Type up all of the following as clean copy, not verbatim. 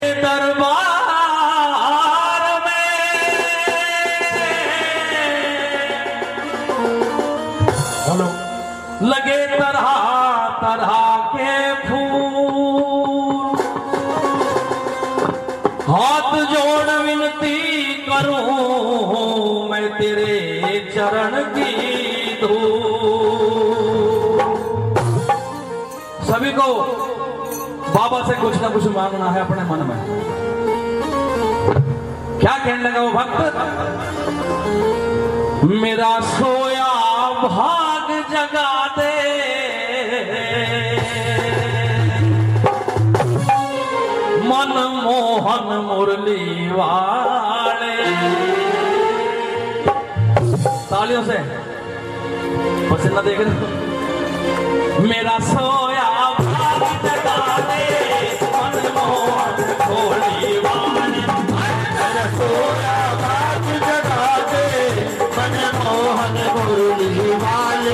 दरबार में लगे तरह तरह के फूल, हाथ जोड़ विनती करूं मैं तेरे चरण की धूल। सभी को बाबा से कुछ ना कुछ मांगना है अपने मन में। क्या कहने लगा वो भक्त, मेरा सोया भाग जगा दे, मन मोहन मुरली वाले। तालियों से पसीना देख रहे, मेरा सोया भाग जगा दे, मन मोहन मुरली वाले। मेरा सोया भाग जगा दे, मन मोहन मुरली वाले।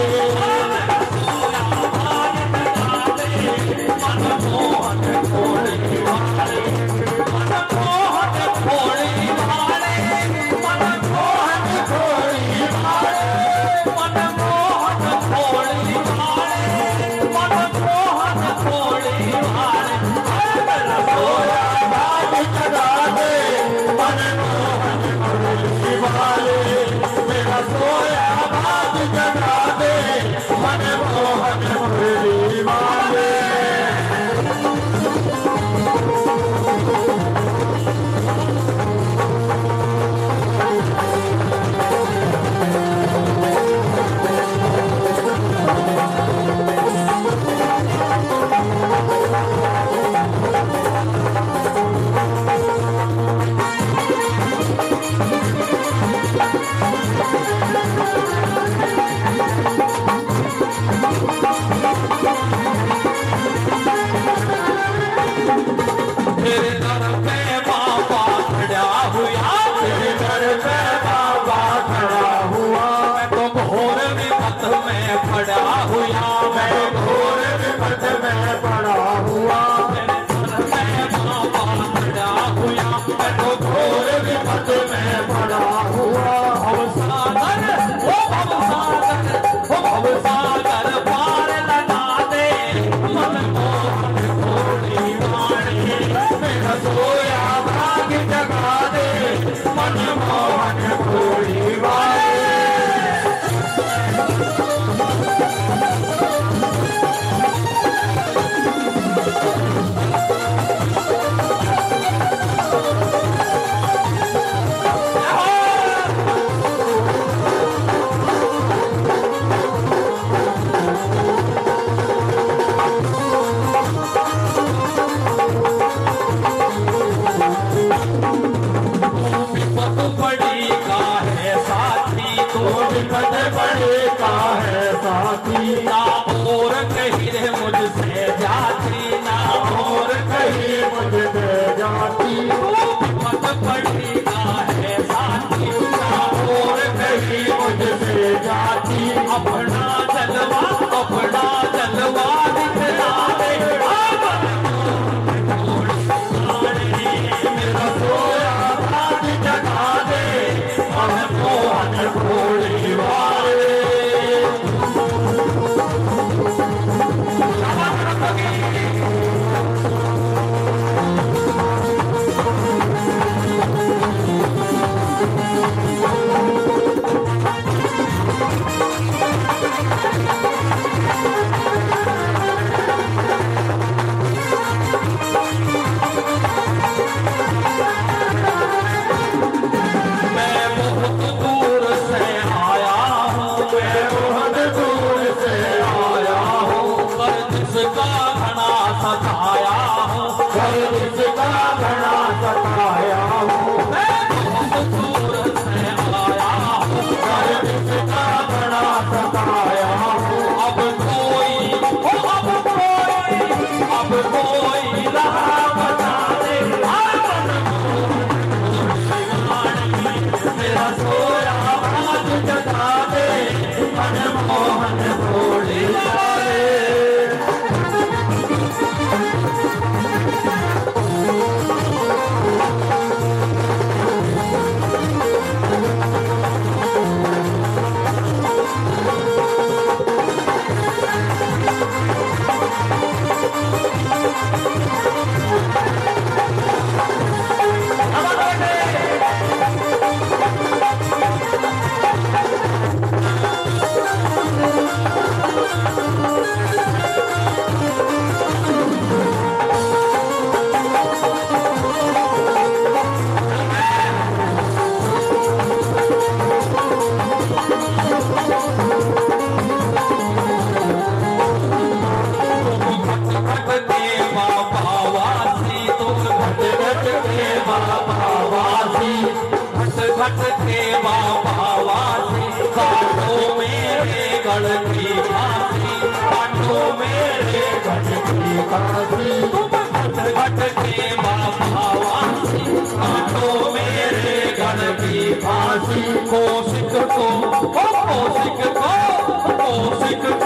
बाबा वासी, घट घट के बाबा वासी, काटो मेरे गढ़ की फांसी, काटो मेरे गढ़ की फांसी, घट घट के बाबा वासी, काटो मेरे गढ़ की फांसी। कोशिक को कोशिक को कोशिक